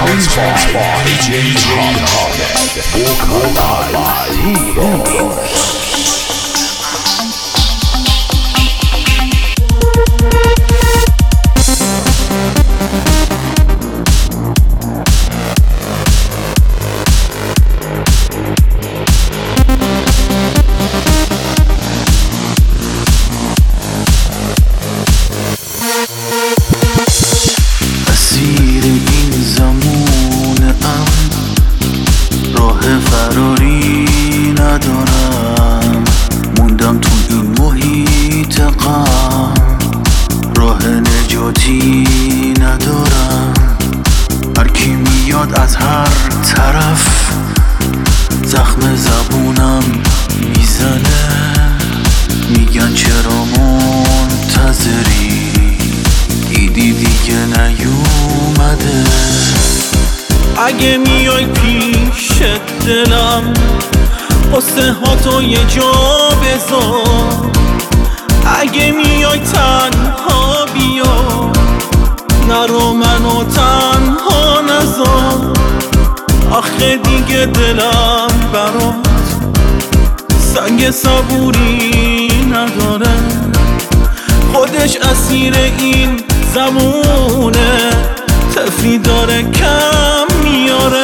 اگه میای پیش دلم قصه ها تو یه جا بذار، اگه میای تنها بیا، نرو منو تنها نذار. آخه دیگه دلم برات سنگ صبوری نداره، خودش اسیر این زمونه، طفلی داره کم میاره.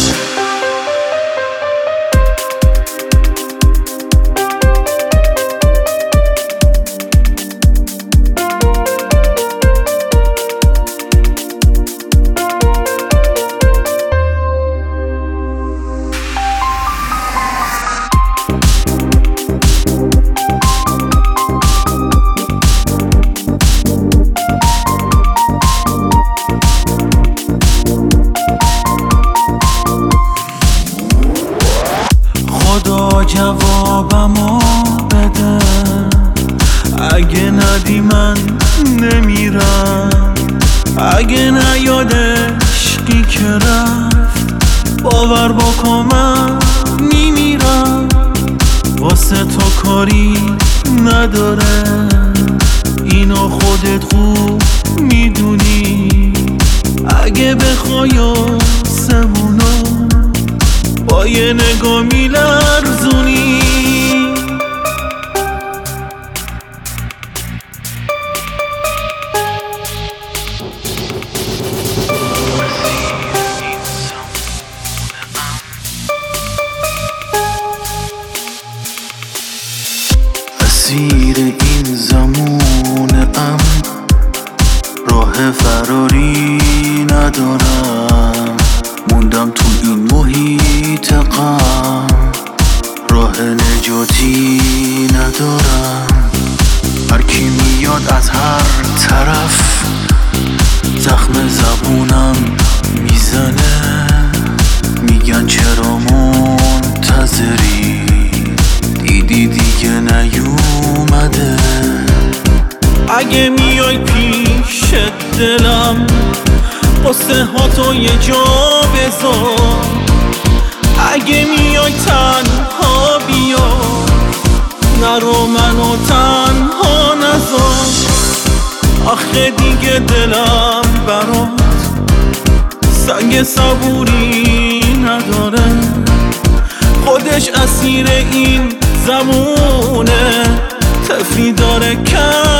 خدا جوابمو بده، اگه ندی من نمیرم، اگه نیاد عشقی که رفت باور بکن من میمیرم. واسه تو کاری نداره، اینو خودت خوب میدونی، اگه بخوای آسمونو با یه نگاه میلرزونی. اسیر این زمونم، راه فراری ندارم، موندم تو این محیط غم، راه نجاتی ندارم. هر کی میاد از هر طرف زخم زبونم میزنه، میگن چرا منتظری، دیدی دیگه نیومده. اگه میای پیش دلم قصه ها تو یه جا بذار، اگه میای تنها بیا، نرو منو تنها نذار. آخه دیگه دلم برات سنگ صبوری نداره، خودش اسیر این زمونه، طفلی داره کم